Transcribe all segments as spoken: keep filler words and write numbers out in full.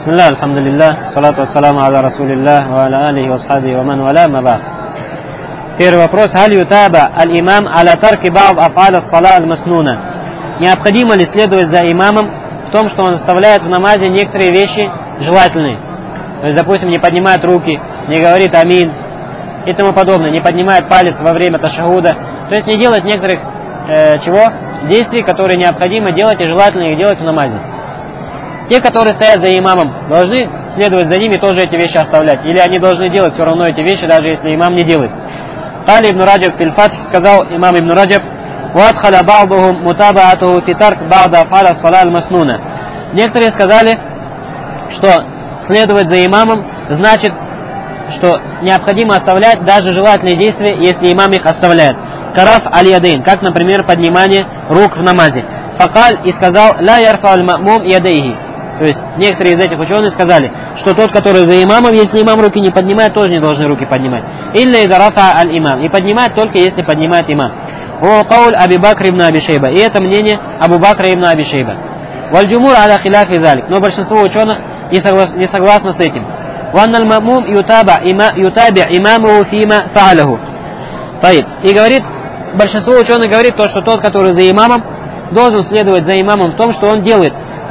Бисмилlah, алхамдулиллах, салату ассаламу аля расулиллах, ва аля алихи ва асхабихи ва ман валя, ма ба'д. Первый вопрос. Халь ютаба аль-имам аля тарки ба'д аф'аль ас-сала аль-маснуна. Необходимо ли следовать за имамом в том, что он оставляет в намазе некоторые вещи желательные? То есть, допустим, не поднимает руки, не говорит амин и тому подобное, не поднимает палец во время ташахуда. То есть не делает некоторых э, чего? действий, которые необходимо делать и желательно их делать в намазе. Те, которые стоят за имамом, должны следовать за ними, тоже эти вещи оставлять. Или они должны делать все равно эти вещи, даже если имам не делает. Кали ибн Раджаб фил Фатх, сказал имам ибн Раджаб, «Вадхаля ба'духум мутабаатуху фитарк ба'да аф'аля ас-сала аль-маснуна». Некоторые сказали, что следовать за имамом значит, что необходимо оставлять даже желательные действия, если имам их оставляет. Караф аль-ядейн, как, например, поднимание рук в намазе. Факаль и сказал, «Ла ярфа аль-ма'мум ядейхи». То есть некоторые из этих ученых сказали, что тот, который за имамом, если имам руки не поднимает, тоже не должен руки поднимать. Илля иза рафа аль-имам. И поднимает только если поднимает имам. О кауль Аби Бакр ибн Аби Шейба. И это мнение Абу Бакра ибн Аби Шейба. Валь-джумур аля хиляфи залик. Но большинство ученых не, соглас, не согласно с этим. Ванна аль-ма'мум ютаба имаму фима фа'аляху. И говорит, большинство ученых говорит то, что тот, который за имамом, должен следовать за имамом в том, что он делает. Но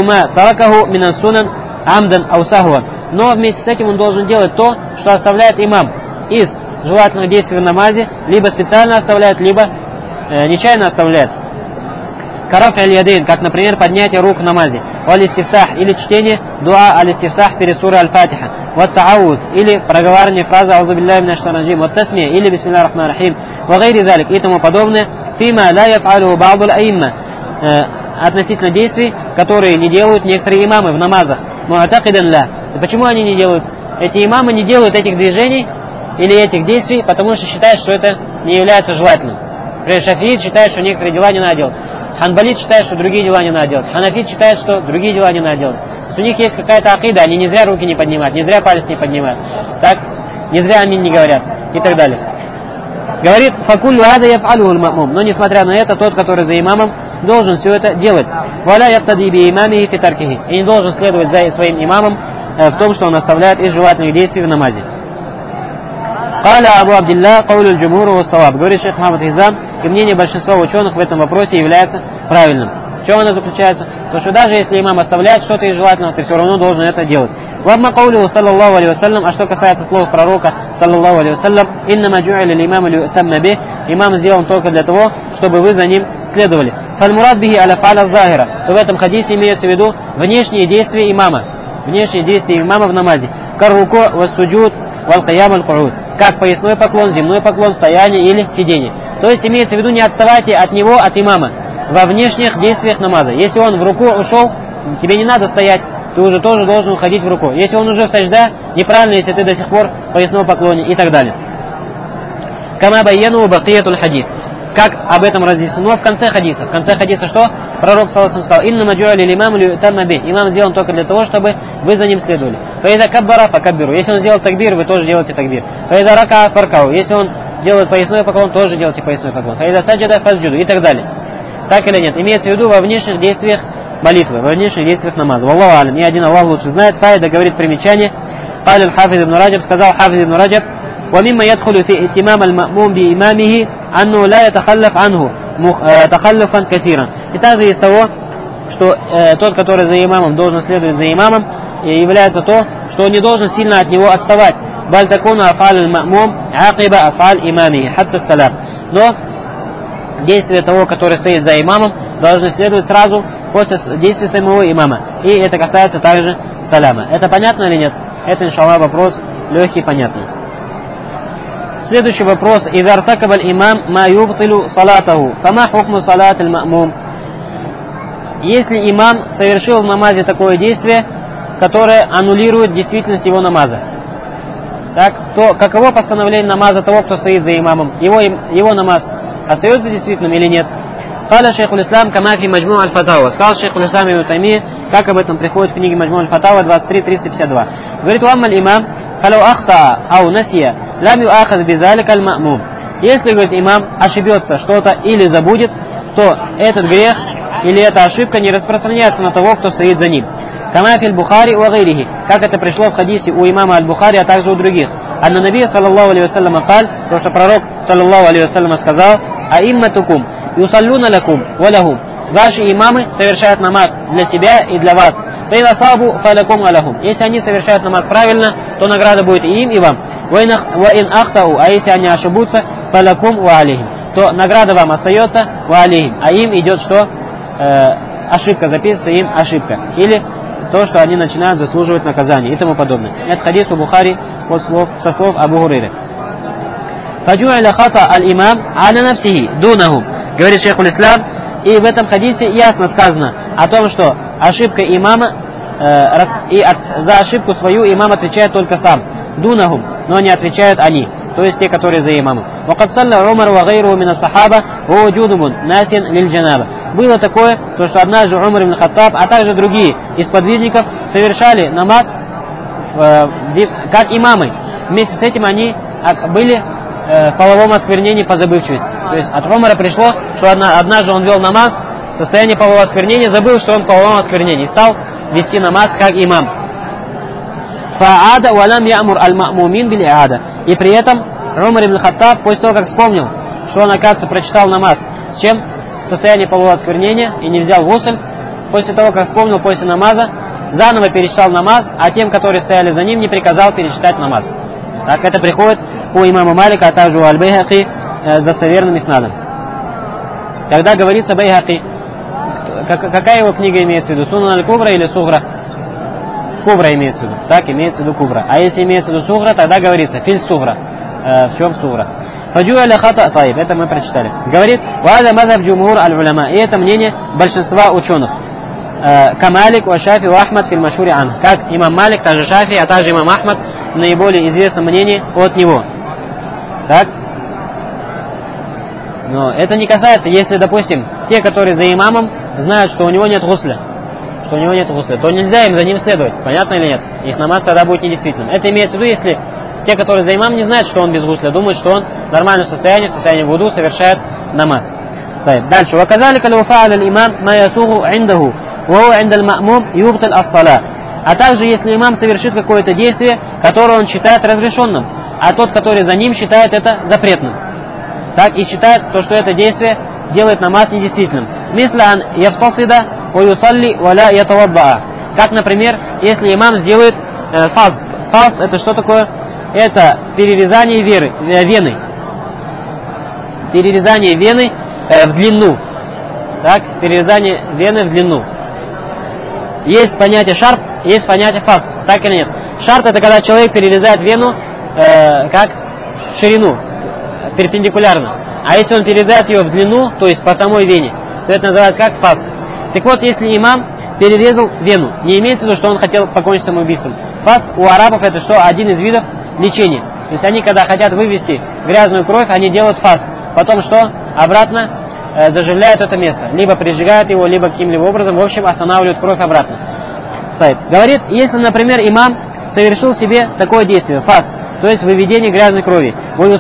вместе с этим он должен делать то, что оставляет имам из желательных действий в намазе, либо специально оставляет, либо э, нечаянно оставляет. Караф аль-ядейн, как, например, поднятие рук в намазе. Валь-истифтах, или чтение дуа аль-истифтах перед сурой аль-фатиха. Ват-таауз, или проговаривание фразы аузу билляхи минаш шайтанир раджим. Ват-тасмия, или бисмиллахир рахманир рахим. Ва гайри залик, и тому подобное. Фима ла яф'алуху ба'ду аль-аимма. Относительно действий, которые не делают некоторые имамы в намазах. Муатакидан ла. Почему они не делают? Эти имамы не делают этих движений или этих действий, потому что считают, что это не является желательным. Например, шафиит считает, что некоторые дела не надо делать. Ханбалит считает, что другие дела не надо делать. Ханафит считает, что другие дела не надо делать. То есть у них есть какая-то акида, они не зря руки не поднимают, не зря палец не поднимают. Так? Не зря амин не говорят. И так далее. Говорит, факуллю ада яф'алуху аль-ма'мум. Но несмотря на это, тот, который за имамом, должен все это делать. Валя яктади би имамихи фи таркихи. И не должен следовать за своим имамом э, в том, что он оставляет из желательных действий в намазе. Каля Абу Абдилла каулю аль-джумуру ва-ссаваб. Говорит шейх Мухаммад Хизам, и мнение большинства ученых в этом вопросе является правильным. В чем оно заключается? То, что даже если имам оставляет что-то из желательного, ты все равно должен это делать. Вамма каулю саллаллаху алейхи вассалям, а что касается слов пророка саллаллаху алейхи вассалям, иннама джу'иля лимаму ли'тамма бих, имам сделан только для того, чтобы вы за ним следовали. Фаль-мурад бихи аля фа'ля захира. В этом хадисе имеется в виду внешние действия имама. Внешние действия имама в намазе. Кар-руку ва-суджуд вал-киям аль-ку'уд. Как поясной поклон, земной поклон, стояние или сидение. То есть имеется в виду, не отставайте от него, от имама, во внешних действиях намаза. Если он в руку ушел, тебе не надо стоять, ты уже тоже должен уходить в руку. Если он уже в сажда, неправильно, если ты до сих пор в поясном поклоне и так далее. Кама байяну бакиятуль хадис. Как об этом разъяснено в конце хадиса. В конце хадиса что? Пророк саллаллаху алейхи ва саллям сказал, инна маджу'али лимаму ли'тамма бих. Имам сделан только для того, чтобы вы за ним следовали. Фаиза каббара факаббиру. Если он сделал такбир, вы тоже делаете такбир. Фаиза рака фаркау. Если он делает поясной поклон, тоже делайте поясной поклон. Фаиза саджада фасджуду и так далее. Так или нет? Имеется в виду во внешних действиях молитвы, во внешних действиях намаза. Валлаху алям. И один Аллах лучше знает. Фаида говорит примечание. Калил хафиз ибн Раджаб, сказал хафиз ибн Раджаб, ومما يدخل في اتمام المأموم بإمامه أنه لا يتخلف عنه تخلفا كثيرا. И также из того, что э, тот, который за имамом, должен следовать за имамом, является то, что он не должен сильно от него отставать. بل تكون أفعال المأموم عقب أفعال إمامه حتى السلام. Но действия того, который стоит за имамом, должны следовать сразу после действия самого имама. И это касается также саляма. Это понятно или нет? Это, иншаллах, вопрос легкий и понятный. Следующий вопрос. إذا ارتكب الإمام ما يبطل صلاته فما حكم صلاة المأموم? Если имам совершил в намазе такое действие, которое аннулирует действительность его намаза, так, то каково постановление намаза того, кто стоит за имамом? Его, его намаз остается действительным или нет? Каля шейх улислам камафи маджму аль-фатава. Сказал шейх улислам ибн Таймия, как об этом приходит в книге маджму аль-фатава двадцать три триста пятьдесят два. Говорит, уаммаль имам фалау ахта ау насия лам юахад бидалика аль-ма'мум. Если, говорит, имам ошибется что-то или забудет, то этот грех или эта ошибка не распространяется на того, кто стоит за ним. Кама фил Бухари ва гайрихи, как это пришло в хадисе у имама Аль-Бухари, а также у других. Анна Наби саллаллаху алейхи вассалям каль, потому что пророк саллаллаху алейхи вассалям сказал: аимматукум юсаллюна лакум ва лахум. Ваши имамы совершают намаз для себя и для вас. Если они совершают намаз правильно, то награда будет и им, и вам. А если они ошибутся, то награда вам остается, а им идет что? Э, ошибка, записывается им ошибка. Или то, что они начинают заслуживать наказания и тому подобное. Это хадис у Бухари со слов Абу Хурайры. Говорит шейх аль-Ислам. И в этом хадисе ясно сказано о том, что ошибка имама, э, рас, и от, за ошибку свою имам отвечает только сам. Дунахум, но не отвечают они, то есть те, которые за имамом. Было такое, то, что однажды Умар ибн Хаттаб, а также другие из подвижников совершали намаз э, как имамы. Вместе с этим они были в половом осквернении по забывчивости. То есть от Умара пришло, что однажды он вел намаз в состоянии полового осквернения, забыл, что он в половом осквернении, и стал вести намаз как имам. И при этом Умар ибн Хаттаб, после того, как вспомнил, что он, оказывается, прочитал намаз, с чем? В состоянии полового осквернения, и не взял гусль, после того, как вспомнил после намаза, заново перечитал намаз, а тем, которые стояли за ним, не приказал перечитать намаз. Так это приходит у имама Малика, а также у Аль-Байхаки э, с достоверным иснадом. Когда говорится Байхаки, как, какая его книга имеется в виду? Сунан аль-Кубра или Сугра? Кубра имеется в виду. Так, имеется в виду Кубра. А если имеется в виду Сугра, тогда говорится Филь Сугра. Э, в чем Сугра? Фаджуаля хата таиб. Это мы прочитали. Говорит, вада мазаб джумхур аль-уляма. И это мнение большинства ученых. Камалик, ва Шафи, ва Ахмад фил машури ан. Как имам Малик, также Шафи, а также имам Ахмад в наиболее известном мнении от него. Так? Но это не касается, если, допустим, те, которые за имамом, знают, что у него нет гусля, что у него нет гусля, то нельзя им за ним следовать. Понятно или нет? Их намаз тогда будет недействительным. Это имеется в виду, если те, которые за имамом, не знают, что он без гусля, думают, что он в нормальном состоянии, в состоянии вуду совершает намаз. Дальше. وَكَذَلِكَ لَوْ فَعَلَ الْإِمَامْ مَا يَسُوغُ عِنْدَهُ وَهُوَ عِنْدَ الْمَأْمُومِ يُبْطِلُ الصَّلَاةَ. А также, если имам совершит какое-то действие, которое он считает разрешенным, а тот, который за ним, считает это запретным. Так и считает то, что это действие делает намаз недействительным. مِثْلَ أَنْ يَفْتَصِدَ وَيُصَلِّ وَلَا يَتَوَضَّأَ. Как, например, если имам сделает э, фаст. Фаст это что такое? Это перерезание веры, э, вены. Перерезание вены э, в длину. Так, перерезание вены в длину. Есть понятие шарп, есть понятие фаст. Так или нет? Шарп это когда человек перерезает вену э, как в ширину, перпендикулярно. А если он перерезает ее в длину, то есть по самой вене, то это называется как фаст. Так вот, если имам перерезал вену, не имеется в виду, что он хотел покончить самоубийством. Фаст у арабов это что? Один из видов лечения. То есть они, когда хотят вывести грязную кровь, они делают фаст. Потом что? Обратно э, заживляют это место. Либо прижигают его, либо каким-либо образом, в общем, останавливают кровь обратно. Говорит, если, например, имам совершил себе такое действие, фаст, то есть выведение грязной крови,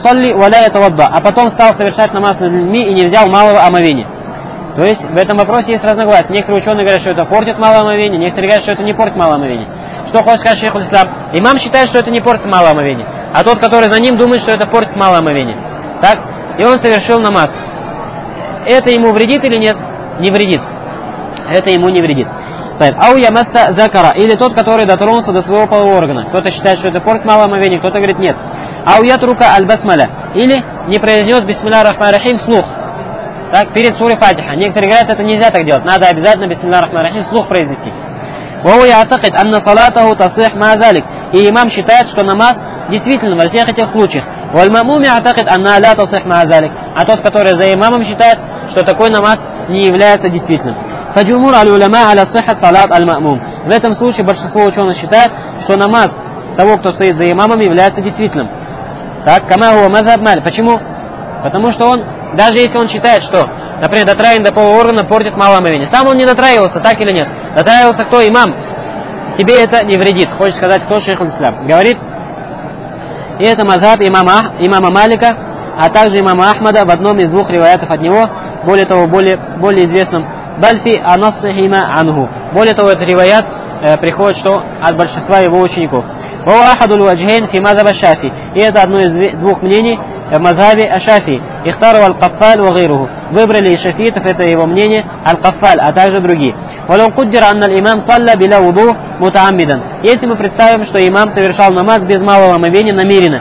а потом стал совершать намаз над людьми и не взял малого омовения. То есть в этом вопросе есть разногласия. Некоторые ученые говорят, что это портит малое омовение, некоторые говорят, что это не портит малое омовение. Что хочет сказать шейх аль-Ислам? Имам считает, что это не портит малое омовение, а тот, который за ним, думает, что это портит малое омовение. Так? И он совершил намаз. Это ему вредит или нет? Не вредит. Это ему не вредит. Ау ямасса закара, или тот, который дотронулся до своего полового органа. Кто-то считает, что это портит малое омовение, кто-то говорит нет. Ау ятрука аль-басмаля, или не произнес бисмилля рахман рахим вслух. Так, перед сурой Фатиха. Некоторые говорят, это нельзя так делать. Надо обязательно бисмилля рахман рахим вслух произнести. Вау яатакид анна салатаху тасих мазалик. И имам считает, что намаз действительно во всех этих случаях. Валь-мамум яатакид анна ля тасих мазалик. А тот, который за имамом считает, что такой намаз не является действительным. Фаджумур аль-уляма аля сихат салат аль-мамум. В этом случае большинство ученых считает, что намаз того, кто стоит за имамом, является действительным. Так, кама хуа мазхаб Малик. Почему? Потому что он, даже если он считает, что, например, дотраивание до полового органа портит малое омовение, сам он не дотраивался, так или нет? Дотраивался кто? Имам. Тебе это не вредит. Хочет сказать, кто шейх аль-Ислам. Говорит, и это мазхаб имама, имама Малика, а также имама Ахмада в одном из двух риваятов от него, более того, более, более известном, бальфи анассахима анху. Более того, этот риваят э, приходит что? От большинства его учеников. И это одно из двух мнений в мазхабе Аш-Шафии. Ихтару аль-Каффаль ва гайруху. Выбрали из шафитов, это его мнение, аль-Каффаль, а также другие. Если мы представим, что имам совершал намаз без малого омовения намеренно.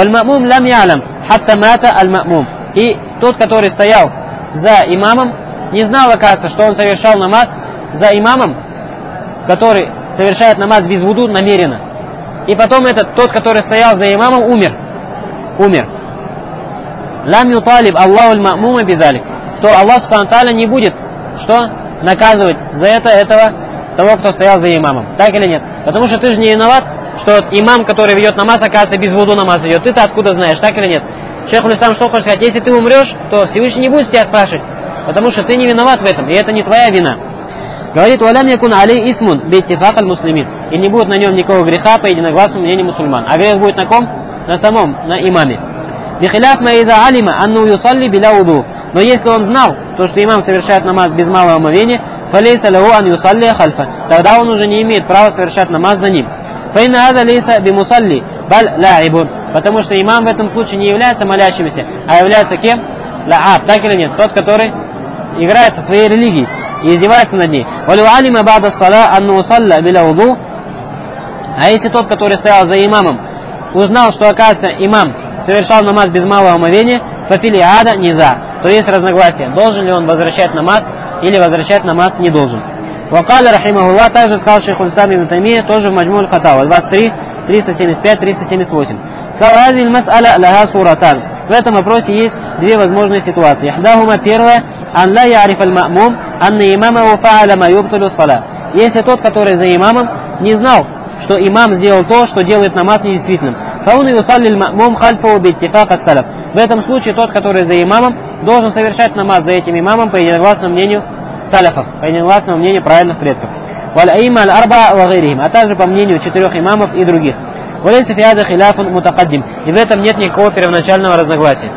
И тот, который стоял за имамом, не знал, оказывается, что он совершал намаз за имамом, который совершает намаз без вуду намеренно. И потом этот, тот, который стоял за имамом, умер. Умер. Лам юталиб Аллаху аль-ма'мума бидалик. То Аллах субхану тааля не будет что? Наказывать за это этого, того, кто стоял за имамом. Так или нет? Потому что ты же не виноват, что имам, который ведет намаз, оказывается, без вуду намаз идет. Ты-то откуда знаешь? Так или нет? Шейх аль-Ислам что хочет сказать? Если ты умрешь, то Всевышний не будет тебя спрашивать. Потому что ты не виноват в этом. И это не твоя вина. Говорит, «Валям якун алей исмун биттифак аль-муслимин». И не будет на нем никакого греха по единогласному мнению мусульман. А грех будет на ком? На самом, на имаме. Бихиляф ма иза алима анну юсалли биля уду. Но если он знал, то, что имам совершает намаз без малого омовения, фалейса лаху ан юсалли хальфа. Тогда он уже не имеет права совершать намаз за ним. Фаинна ада лейса бимусалли баль ла'ибун. Потому что имам в этом случае не является молящимся, а является кем? Ла'аб. Так или нет? Тот, который играет со своей религией и издевается над ней. А если тот, который стоял за имамом, узнал, что, оказывается, имам совершал намаз без малого омовения, фафили ада низа, то есть разногласие, должен ли он возвращать намаз или возвращать намаз не должен. Вакаля рахимахуллах, также сказал шейх аль-Ислам ибн Таймия, тоже в Маджмуль Фатава, двадцать три, триста семьдесят пять, триста семьдесят восемь. Сказал, в этом вопросе есть две возможные ситуации. Первая, ан ла яриф аль-ма'мум, анна имамаху фа'аля ма юбтилу ссаля. Если тот, который за имамом, не знал, что имам сделал то, что делает намаз недействительным. Фауна юсалли аль-ма'мум хальфаху биттифак ас-салаф. В этом случае тот, который за имамом, должен совершать намаз за этим имамом по единогласному мнению салафов, по единогласному мнению правильных предков. Валь аимма аль-арба ва гайрихим, а также по мнению четырех имамов и других. Валейса фи хада хиляфун мутакаддим. И в этом нет никакого первоначального разногласия.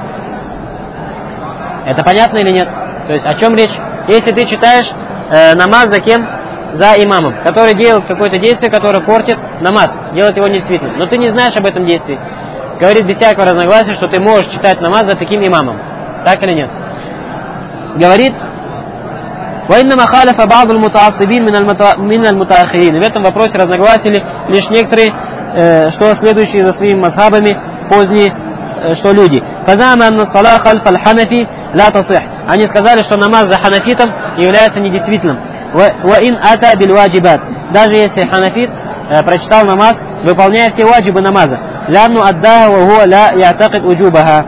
Это понятно или нет? То есть о чем речь? Если ты читаешь э, намаз за кем? За имамом, который делает какое-то действие, которое портит намаз, делает его недействительным. Но ты не знаешь об этом действии. Говорит без всякого разногласия, что ты можешь читать намаз за таким имамом. Так или нет? Говорит, وَإِنَّمَا خَالَفَ بَعْضُ الْمُتَعَصِّبِينَ مِنَ الْمُتَأَخِّرِينَ. В этом вопросе разногласили лишь некоторые, э, что следующие за своими мазхабами поздние, э, что люди. فَزَعَمَ أَنَّ الصَّلَاةَ خَلْفَ الْحَنَفِ لَا تَصِحُ. Они сказали, что намаз за ханафитом является недействительным. وَإِنْ أَتَى بِالْوَاجِبَاتِ. Даже если ханафит э, прочитал намаз, выполняя все ваджибы намаза. لَأَنُّ أَدَّاهَا وَهُوَ لَا يَعْتَقِدْ وُجُوبَهَا.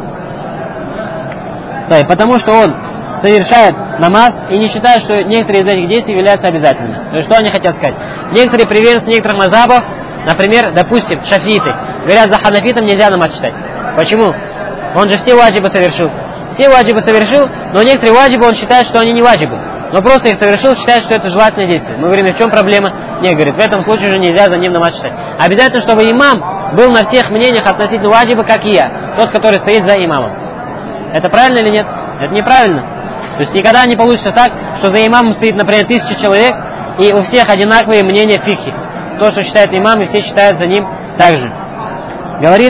Потому что он совершает намаз и не считает, что некоторые из этих действий являются обязательными. То есть что они хотят сказать? Некоторые приверженцы некоторых мазхабов, например, допустим, шафииты, говорят, за ханафитом нельзя намаз читать. Почему? Он же все ваджибы совершил. Все ваджибы совершил, но некоторые ваджибы он считает, что они не ваджибы. Но просто их совершил, считает, что это желательное действие. Мы говорим, в чем проблема? Не, говорит, в этом случае уже нельзя за ним намаз читать. Обязательно, чтобы имам был на всех мнениях относительно ваджиба, как и я. Тот, который стоит за имамом. Это правильно или нет? Это неправильно. То есть никогда не получится так, что за имамом стоит, например, тысяча человек, и у всех одинаковые мнения в фикхе. То, что считает имам, и все считают за ним так же. Говорит,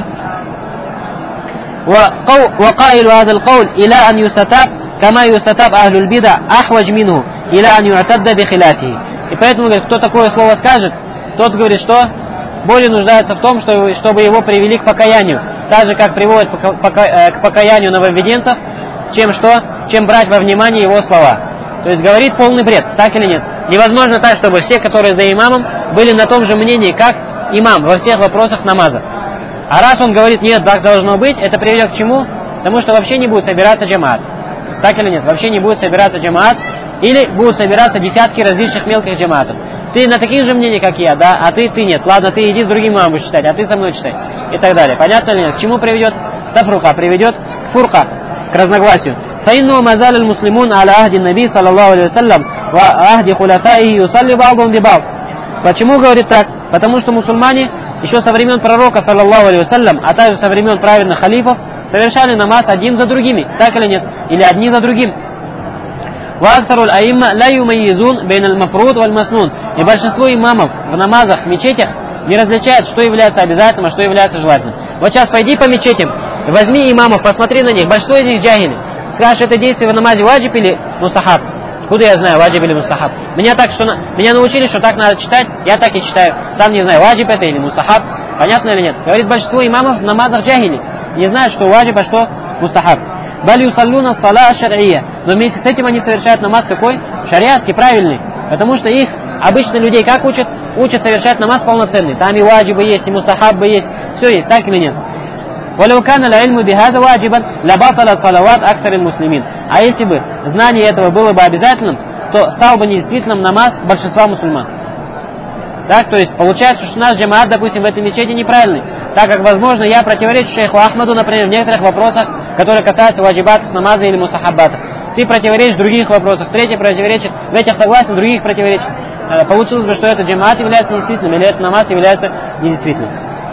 وَقَائِلُ هَذَا الْقَوْلِ إِلَىٰ أَنْ يُسْتَتَابَ كَمَا يُسْتَتَابَ أَهْلُ الْبِدَعِ أَحْوَجْ مِنْهُ إِلَىٰ أَنْ يُعْتَدَّ بِخِلَافِهِ. И поэтому, говорит, кто такое слово скажет, тот говорит, что более нуждается в том, чтобы его привели к покаянию. Так же, как приводят к покаянию нововведенцев, чем что? Чем брать во внимание его слова. То есть говорит полный бред, так или нет? Невозможно так, чтобы все, которые за имамом, были на том же мнении, как имам во всех вопросах намаза. А раз он говорит, нет, так должно быть, это приведет к чему? Потому что вообще не будет собираться джамаат. Так или нет? Вообще не будет собираться джамаат, или будут собираться десятки различных мелких джамаатов. Ты на таких же мнениях, как я, да, а ты, ты нет. Ладно, ты иди с другим имамом будешь читать, а ты со мной читай. И так далее. Понятно ли нет? К чему приведет? Тафрука приведет к фурка, к разногласию. فإنه ما زال المسلمون على عهد النبي صلى الله عليه وسلم وعهد خلفائه يصلي بعضهم ببعض. Почему говорит так? Потому что мусульмане еще со времен пророка, саллаллаху алейхи вассалям, а также со времен праведных халифов, совершали намаз один за другими, так или нет? Или одни за другим. Ваксаруль аимма ла юмайизун бейналь мафруд валь маснун. И большинство имамов в намазах, в мечетях не различают, что является обязательным, а что является желательным. Вот сейчас пойди по мечетям, возьми имамов, посмотри на них, большинство из них джахили. Скажешь, это действие в намазе ваджиб или мустахаб? Откуда я знаю, ваджиб или мустахаб? Меня, так, что, меня научили, что так надо читать, я так и читаю. Сам не знаю, ваджиб это или мустахаб. Понятно или нет? Говорит, большинство имамов в намазах джахили. Не знают, что ваджиб, а что мустахаб. Баль юсаллюна салаа шар'ия. Но вместе с этим они совершают намаз какой? Шариатский, правильный. Потому что их, обычно людей, как учат? Учат совершать намаз полноценный. Там и ваджибы есть, и мустахабы есть. Все есть, так или нет? وَلَوْ كَانَ الْعِلْمُ بِهَذَا وَاجِبًا لَبَطَلَتْ صَلَوَاتُ أَكْثَرِ الْمُسْلِمِينَ. А если бы знание этого было бы обязательным, то стал бы недействительным намаз большинства мусульман. Так, то есть получается, что наш джамаат, допустим, в этой мечети неправильный, так как, возможно, я противоречу шейху Ахмаду, например, в некоторых вопросах, которые касаются ваджибатов намаза или мустахаббатов. Ты противоречишь в других вопросах, третий противоречит, в этих согласен, в других противоречит. Получилось бы, что этот джамаат является недействительным, или этот намаз является недействительным.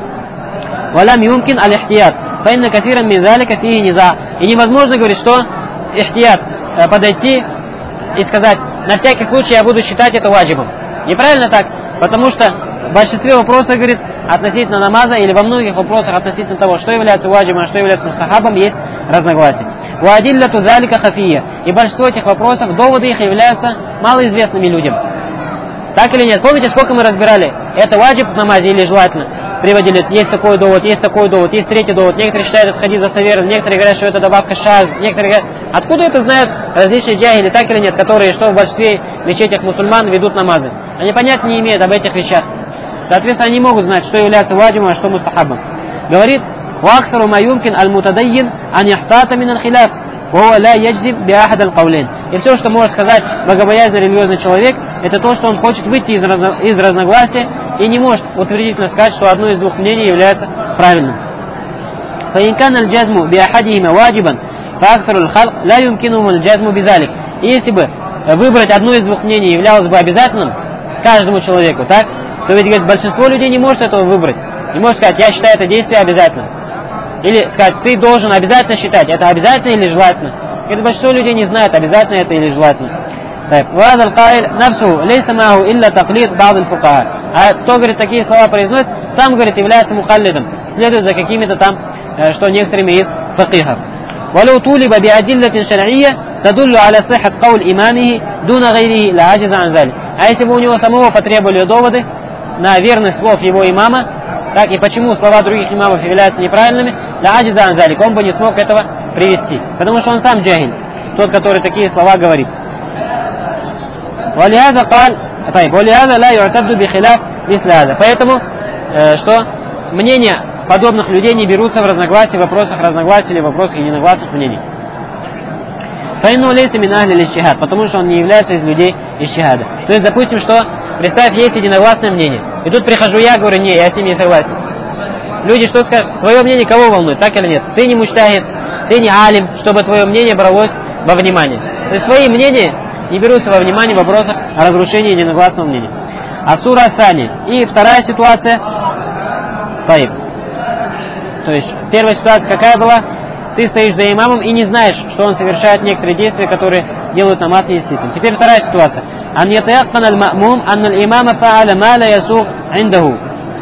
Валям юмкин аль-ихтият. Фаинна кафиран мин залика фихи низа. И невозможно, говорит, что ихтият, подойти и сказать, на всякий случай я буду считать это ваджибом. Неправильно так, потому что в большинстве вопросов, говорит, относительно намаза или во многих вопросах относительно того, что является ваджибом, а что является мустахабом, есть разногласия. Ваадилляту залика хафия. И большинство этих вопросов, доводы их являются малоизвестными людям. Так или нет? Помните, сколько мы разбирали? Это ваджиб в намазе или желательно? Приводили, есть такой довод, есть такой довод, есть третий довод. Некоторые считают этот хадис достоверным, некоторые говорят, что это добавка шаз, некоторые говорят, откуда это знают различные джахили, так или нет, которые, что в большинстве мечетях мусульман ведут намазы. Они понятия не имеют об этих вещах. Соответственно, они могут знать, что является ваджибом, а что мустахабом. Говорит, وَأَكْثَرُ مَا يُمْكِنْ الْمُتَدَيِّنْ أَنْ يَحْتَاطَ مِنَ الْخِلَافِ وَهُوَ لَا يَجْزِمْ بِأَحَدِ الْقَوْلَيْنِ. И все, что может сказать богобоязненный религиозный человек, это то, что он хочет выйти из, разно, из разногласия и не может утвердительно сказать, что одно из двух мнений является правильным. فَإِنْ كَانَ الْجَزْمُ بِأَحَدِهِمَا وَاجِبًا فَأَكْثَرُ الْخَلْقِ لَا يُمْكِنُهُمُ الْجَزْمُ بِذَلِكَ. И если бы выбрать одно из двух мнений являлось бы обязательным каждому человеку, так, то ведь, говорит, большинство людей не может этого выбрать. Не может сказать, я считаю это действие обязательным. Или сказать, ты должен обязательно считать, это обязательно или желательно. Это большинство людей не знает, обязательно это или желательно. А кто, говорит, такие слова произносит, сам, говорит, является мухаллидом, следует за какими-то там, что некоторыми из факихов. ولو طولب بأدلة شرعية تدل على صحة قول إمامه دون غيره لا عجز عن ذلك. А если бы у него самого потребовали доводы на верность слов его имама, так и почему слова других имамов являются неправильными, لا عجز عن ذلك, он бы не смог этого привести, потому что он сам джахиль, тот, который такие слова говорит. ولهذا قال طيب ولهذا لا يعتد بخلاف مثل هذا. Поэтому что мнения подобных людей не берутся в разногласии, в вопросах разногласий или в вопросах единогласных мнений. Потому что он не является из людей ижтихада. То есть, допустим, что, представь, есть единогласное мнение. И тут прихожу я, говорю, не, я с ним не согласен. Люди что скажут? Твое мнение кого волнует, так или нет? Ты не муджтахид, ты не алим, чтобы твое мнение бралось во внимание. То есть, твои мнения не берутся во внимание в вопросах о разрушении единогласного мнения. А сура Сани. И вторая ситуация. Таиб. То есть, первая ситуация какая была? Ты стоишь за имамом и не знаешь, что он совершает некоторые действия, которые делают намаз недействительным. Теперь вторая ситуация. Ан ятаяққан аль-ма'мум анна аль-имама фа'аля ма ла ясуг индаху.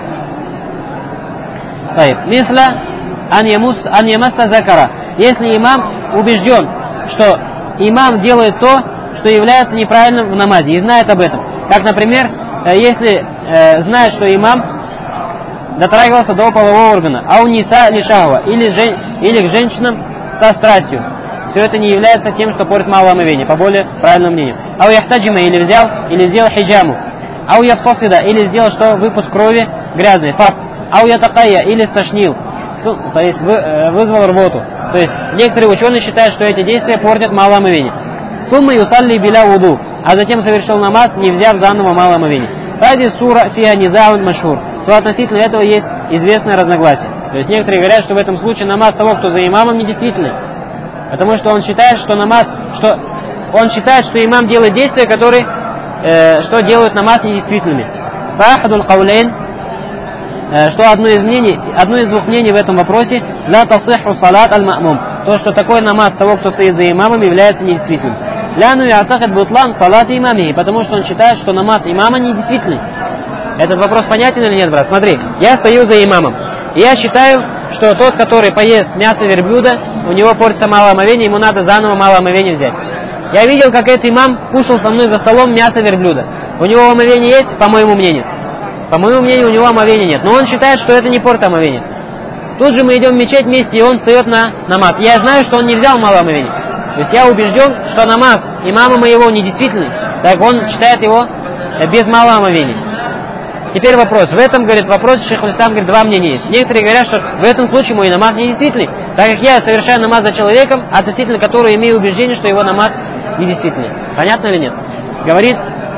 Таиб. Мисла ан ямасса закара. Если имам убежден, что имам делает то, что является неправильным в намазе, и знает об этом. Как, например, если э, знает, что имам дотрагивался до полового органа, а у ниса лишахва, или, жен, или к женщинам со страстью. Все это не является тем, что портит малое омовение, по более правильному мнению. А у яхтаджима, или взял, или сделал хиджаму. А у яфтасида, или сделал, что выпуск крови грязный, фаст. А у ятакая, или стошнил, то есть вы, вызвал рвоту. То есть некоторые ученые считают, что эти действия портят малое омовение. Сумма юсалли биля вуду, а затем совершил намаз, не взяв заново малое омовение. Ради сура фиа низаун машхур, то относительно этого есть известное разногласие. То есть некоторые говорят, что в этом случае намаз того, кто за имамом, недействительный. Потому что он считает, что намаз, что он считает, что имам делает действия, которые, э, что делают намаз недействительными. Фахадул каулейн, э, что одно из мнений, одно из двух мнений в этом вопросе, ла тасиху салат аль-ма'мум, то, что такой намаз того, кто стоит за имамом, является недействительным. ляну я'такид бутлан салати имамихи, потому что он считает, что намаз имама недействительный. Этот вопрос понятен или нет, брат? Смотри, я стою за имамом, и я считаю, что тот, который поест мясо верблюда, у него портится малое омовение, ему надо заново малое омовение взять. Я видел, как этот имам кушал со мной за столом мясо верблюда. У него омовение есть, по моему мнению? По моему мнению, у него омовения нет. Но он считает, что это не портит омовение. Тут же мы идем в мечеть вместе, и он встает на намаз. Я знаю, что он не взял малое омовение. То есть я убежден, что намаз имама моего недействительный, так он считает его без малого омовения. Теперь вопрос. В этом, говорит, вопрос шейх аль-Ислам, говорит, два мнения есть. Некоторые говорят, что в этом случае мой намаз недействительный, так как я совершаю намаз за человеком, относительно которого имею убеждение, что его намаз недействительный. Понятно или нет? Говорит,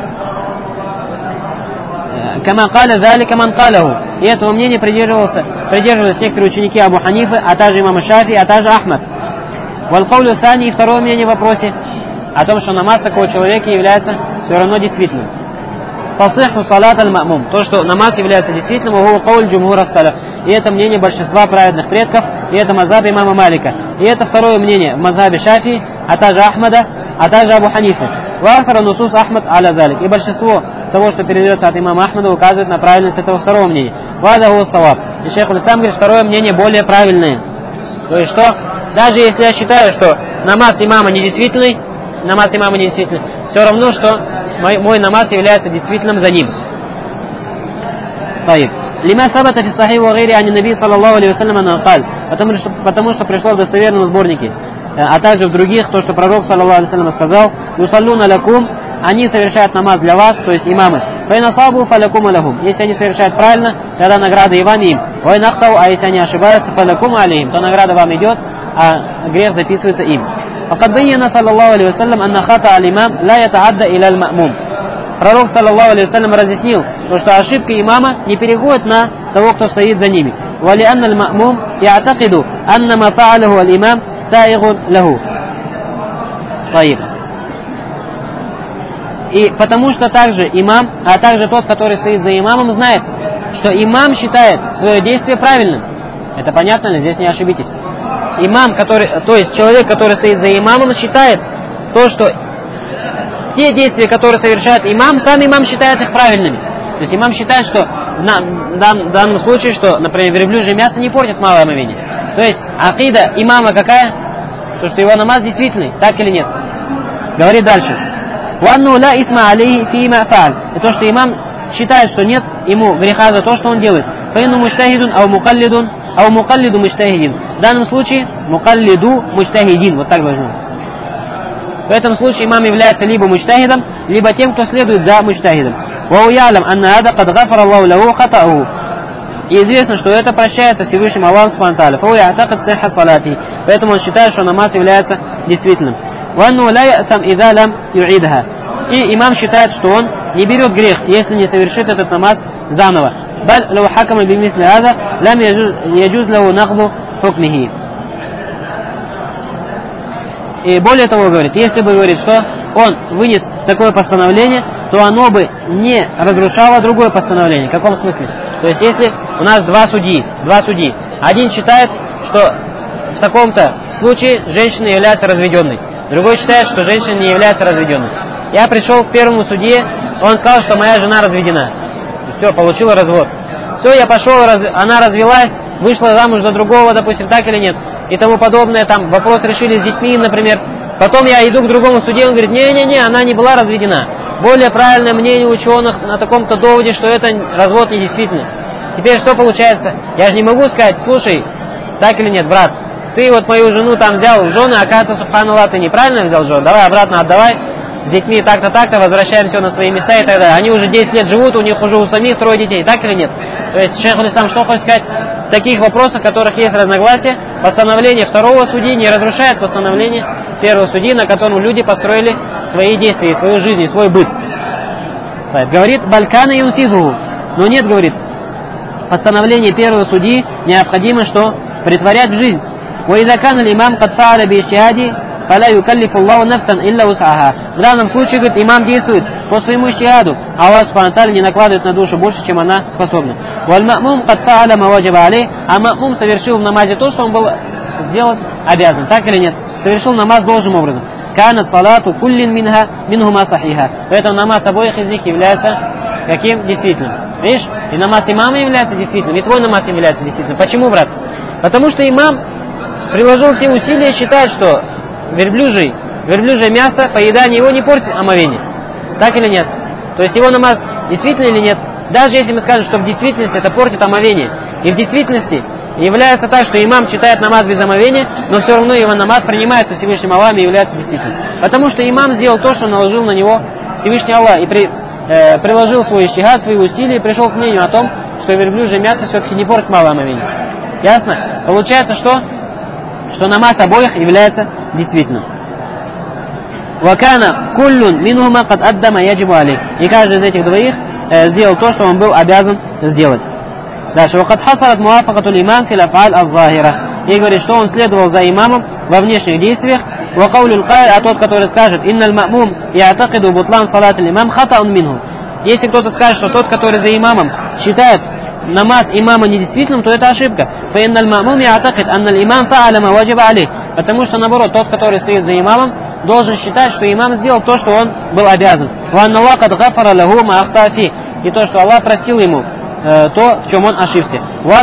«Кама каля залика ман калаху». И этого мнения придерживался, придерживались некоторые ученики Абу Ханифы, а также имама Шафи, а также Ахмад. Вал каулю сани, и второе мнение в вопросе о том, что намаз такого человека является все равно действительным. Фасиху салат аль-ма'мум. То, что намаз является действительным, угу кауль джумхур ас-салаф. И это мнение большинства праведных предков, и это мазхаб имама Малика. И это второе мнение в мазхабе Шафи, а также Ахмада, а также Абу Ханифы. Вахсара нусус Ахмад аля залик. И большинство того, что передается от имама Ахмада, указывает на правильность этого второго мнения. Вада гу саваб. И шейх аль-Ислам говорит, второе мнение более правильное. То есть что? Даже если я считаю, что намаз имама недействительный, намаз имама недействительный, все равно, что мой, мой намаз является действительным за ним. Лима сабата фи сахих ва гайри ани наби саллаллаху алейхи ва саллям анна каль. Потому что, потому что пришло в достоверном сборнике, а также в других, то, что пророк саллаллаху алейхи ва саллям сказал, юсаллуна лакум, они совершают намаз для вас, то есть имамы. Файнасабу фалякум алахум. Если они совершают правильно, тогда награда и вам и им. Вайнахтау, а если они ошибаются, фалякум алейхим, то награда вам идет, а грех записывается им. Факад байяна саллаллаху алейхи ва саллям анна хата аль-имам ла ятаадда иля аль-ма'мум. Пророк саллаллаху алейхи ва саллям разъяснил, что ошибка имама не переходит на того, кто стоит за ними. Вали анна аль-ма'мум я'такиду анна ма фа'алаху аль-имам саигун лаху. Таиб. И потому что также имам, а также тот, который стоит за имамом, знает, что имам считает свое действие правильным. Это понятно ли? Здесь не ошибитесь. Имам, который, то есть человек, который стоит за имамом, считает то, что те действия, которые совершает имам, сам имам считает их правильными. То есть имам считает, что в дан, данном случае, что, например, верблюжье мясо не портит малое омовение. То есть акида имама какая? То, что его намаз действительный, так или нет? Говорит дальше. وأنه لا إثم عليه فيما فعل. И то, что имам считает, что нет ему греха за то, что он делает. فإنه مجتهد أو مقلد أو مقلد مجتهد. В данном случае мукаллиду мujтахидин. Вот так должно. В этом случае имам является либо мujтахидом, либо тем, кто следует за мujтахидом. وهو يعلم أن هذا قد غفر الله له خطأه. И известно, что это прощается Всевышним Аллаху субхану ва тааля. فهو يعتقد صحة صلاته. Поэтому он считает, что намаз является действительным. وأنه لا يأثم إذا لم يعيدها. И имам считает, что он не берет грех, если не совершит этот намаз заново. بل لو حكم بمثل هذا لم يجوز له نقض حكمه. И более того, говорит, если бы, говорит, что он вынес такое постановление, то оно бы не разрушало другое постановление. В каком смысле? То есть, если у нас два судьи, два судьи, один считает, что в таком-то случае женщина является разведенной, другой считает, что женщина не является разведенной. Я пришел к первому судье, он сказал, что моя жена разведена. Все, получила развод. Все, я пошел, раз... она развелась, вышла замуж за другого, допустим, так или нет, и тому подобное, там, вопрос решили с детьми, например. Потом я иду к другому судье, он говорит, не-не-не, она не была разведена. Более правильное мнение ученых на таком-то доводе, что это развод недействительный. Теперь что получается? Я же не могу сказать, слушай, так или нет, брат, ты вот мою жену там взял в жены, оказывается, субханаллах, ты неправильно взял жену, давай обратно отдавай, с детьми так-то, так-то, возвращаемся на свои места и так далее. Они уже десять лет живут, у них уже у самих трое детей, так или нет? То есть шейх аль-Ислам что хочет сказать? В таких вопросах, в которых есть разногласия, постановление второго судьи не разрушает постановление первого судьи, на котором люди построили свои действия, свою жизнь, свой быт. Говорит, Балькана юнфизу, но нет, говорит, постановление первого судьи необходимо, что притворять в жизнь. وإذا كان الإمام قد فعل باجتهاده فلا يكلف الله نفسا إلا وسعها. В данном случае, говорит, имам действует по своему ijтихаду, а Аллах субхану ва тааля не накладывает на душу больше, чем она способна. والمأموم قد فعل ما وجب عليه, а ма'мум совершил в намазе то, что он был сделан обязан, так или нет? Совершил намаз должным образом. Факанат салату куллин минха минхума сахиха. Поэтому намаз обоих из них является каким? Действительным. Видишь? И намаз имама является действительным, и твой намаз является действительным. Почему, брат? Потому что имам приложил все усилия и считает, что верблюжий, верблюжье мясо, поедание его не портит омовение. Так или нет? То есть его намаз действительно или нет? Даже если мы скажем, что в действительности это портит омовение, и в действительности является так, что имам читает намаз без омовения, но все равно его намаз принимается Всевышним Аллахом и является действительным. Потому что имам сделал то, что наложил на него Всевышний Аллах, и при, э, приложил свой иштигад, свои усилия, и пришел к мнению о том, что верблюжье мясо все-таки не портит мало омовения. Ясно? Получается, что? Что намаз обоих является действительным. Вакана куллун минхума кад аддама яджибу алейх. И каждый из этих двоих э, сделал то, что он был обязан сделать. Дальше. Вакад хасарат муафакатул имам фил аф'аль аз-захира. И говорит, что он следовал за имамом во внешних действиях. Вакаулюл кай, а тот, который скажет, инналь ма'мум я'такиду бутлан салат имам хатаун минху. Если кто-то скажет, что тот, который за имамом считает намаз имама недействительным, то это ошибка. Фаинналь ма'мум я'такид анналь имам фа'аля ма ваджиба алейх. Потому что, наоборот, тот, который стоит за имамом, должен считать, что имам сделал то, что он был обязан. И то, что Аллах простил ему э, то, в чем он ошибся.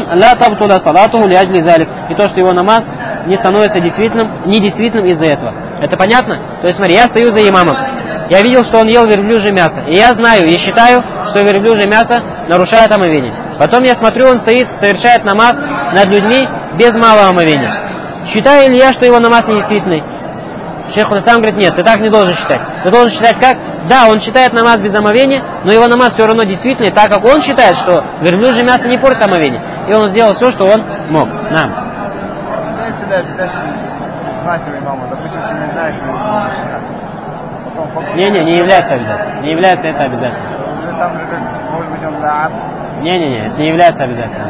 И то, что его намаз не становится действительным, недействительным из-за этого. Это понятно? То есть смотри, я стою за имамом. Я видел, что он ел верблюжье мясо. И я знаю, и считаю, что верблюжье мясо нарушает омовение. Потом я смотрю, он стоит, совершает намаз над людьми без малого омовения. Считаю ли я, что его намаз недействительный? Шейх Улислам говорит, нет, ты так не должен считать. Ты должен считать как? Да, он считает намаз без омовения, но его намаз все равно действительный, так как он считает, что верблюжье мясо не портит омовение. И он сделал все, что он мог. Нам. Не-не, не является обязательно. Не является это обязательно. Не-не-не, это не является обязательно.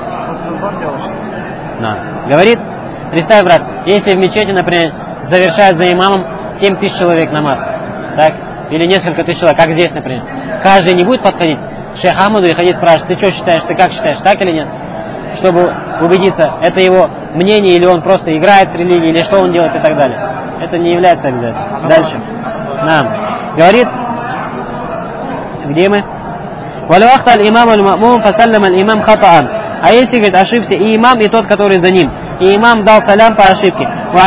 Да. Говорит, представь, брат, если в мечети, например, завершает за имамом семь тысяч человек намаз, так, или несколько тысяч человек, как здесь, например, каждый не будет подходить к шейху Ахмаду и ходить спрашивать, ты что считаешь, ты как считаешь, так или нет? Чтобы убедиться, это его мнение, или он просто играет в религии, или что он делает и так далее. Это не является обязательным. Дальше. Нам. Говорит, где мы? А если, говорит, ошибся и имам, и тот, который за ним, и имам дал салям по ошибке,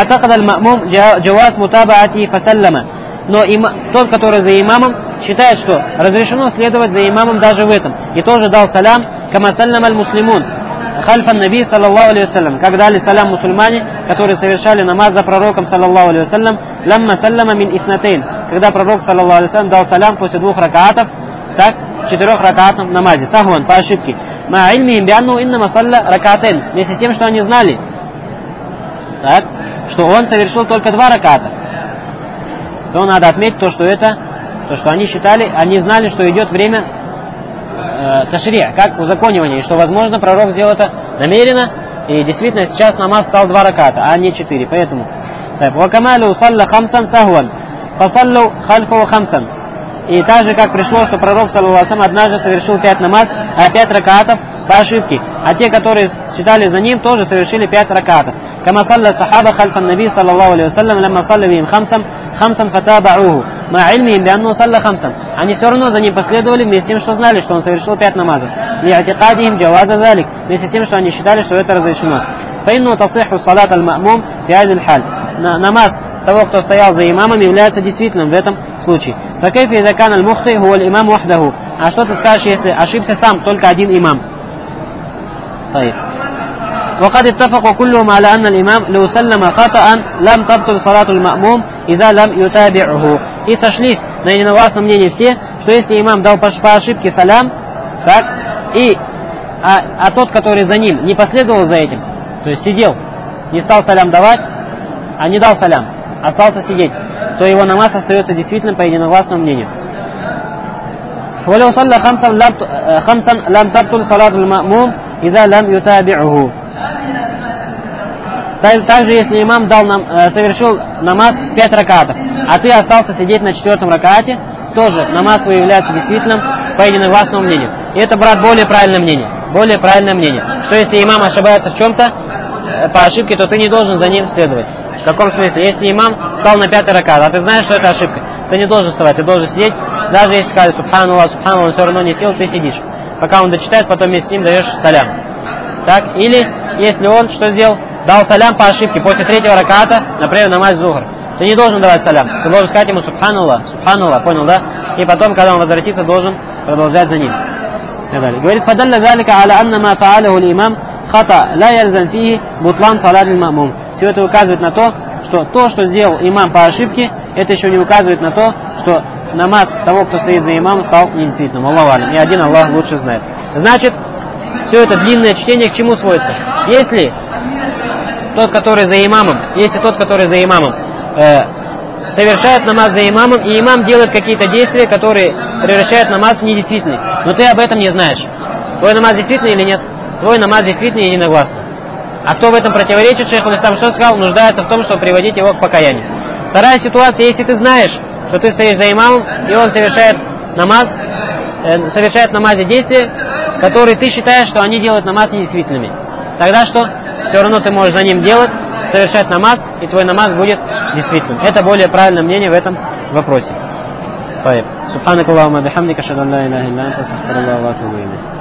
но има, тот, который за имамом, считает, что разрешено следовать за имамом даже в этом, и тоже дал салям, кама салям аль-муслимун, хальфан наби, саллаллаху алейхи вассалям, как дали салям мусульмане, которые совершали намаз за пророком, саллаллаху алейхи вассалям, ламма саляма мин итнатейн, когда пророк, саллаллаху алейхи вассалям, дал салям после двух ракаатов, так, четырех ракаатов в намазе, сахван, по ошибке, ма ильмихим бианну иннама салля ракаатейн, вместе с тем, что они знали, так, что он совершил только два ракаата, то надо отметить то, что это, то, что они считали, они знали, что идет время э, ташри', как узаконивание, и что, возможно, пророк сделал это намеренно, и действительно сейчас намаз стал два раката, а не четыре, поэтому. Вакамалу салла хамсан сахван, фасаллу хальфу хамсан. И так же, как пришло, что пророк, саллаллаху алейхи ва саллям, однажды совершил пять намаз, а пять ракаатов по ошибке. А те, которые считали за ним, тоже совершили пять ракаатов. Кама салля сахаба хальфан наби, саллаллаху алейхи ва саллям, лямма салля бихим хамсан, хамсан фатабауху. Ма ильмихим бианну салля хамсан. Они все равно за ним последовали, вместе с тем, что знали, что он совершил пять намазов. Ли'атикадихим джаваза залик. Вместе с тем, что они считали, что это разрешено. Фаинну тасиху салат аль-ма'мум фи хазил халь. Намаз того, кто стоял за имамом, является действительным в этом случае. А что ты скажешь, если ошибся сам только один имам? وقد اتفقوا كلهم على أن الإمام لو سلم خطأ لم تبطل صلاة المأموم إذا لم يتابعه. И сошлись на единогласном мнении все, что если имам дал по ошибке салям, так, и, а, а тот, который за ним, не последовал за этим, то есть сидел, не стал салям давать, а не дал салям, остался сидеть, то его намаз остается действительным по единогласному мнению. ولو صلى خمسا لم تبطل صلاة المأموم إذا لم يتابعه. Также, если имам дал нам, совершил намаз пять ракаатов, а ты остался сидеть на четвертом ракаате, тоже намаз твой является действительным по единогласному мнению. И это, брат, более правильное мнение. Более правильное мнение. Что если имам ошибается в чем-то по ошибке, то ты не должен за ним следовать. В каком смысле? Если имам встал на пятый ракат, а ты знаешь, что это ошибка, ты не должен вставать, ты должен сидеть, даже если сказать субханаллах, субханаллах, он все равно не сел, ты сидишь. Пока он дочитает, потом вместе с ним даешь салям. Так? Или, если он что сделал? Дал салям по ошибке после третьего раката, например, намаз зухр. Ты не должен давать салям. Ты должен сказать ему субханаллах, субханаллах, понял, да? И потом, когда он возвратится, должен продолжать за ним. Говорит, фадалля залика аля анна ма фа'алаху al-имам хата ла ялзам фихи бутлан салат аль-ма'мум. Все это указывает на то, что то, что сделал имам по ошибке, это еще не указывает на то, что намаз того, кто стоит за имамом, стал недействительным. Аллаху алям. И один Аллах лучше знает. Значит, все это длинное чтение к чему сводится? Если тот, который за имамом, если тот, который за имамом, э, совершает намаз за имамом, и имам делает какие-то действия, которые превращают намаз в недействительный, но ты об этом не знаешь. Твой намаз действительный или нет? Твой намаз действительный единогласно. А кто в этом противоречит, шейх Аль-Ислам что сказал? Нуждается в том, чтобы приводить его к покаянию. Вторая ситуация, если ты знаешь, что ты стоишь за имамом, и он совершает намаз, э, совершает в намазе действия, которые ты считаешь, что они делают намаз недействительными. Тогда что? Все равно ты можешь за ним делать, совершать намаз, и твой намаз будет действительным. Это более правильное мнение в этом вопросе. Субханакаллахумма бихамдика, ашхаду ан ла иляха илля анта, астагфирука ва атубу илейк.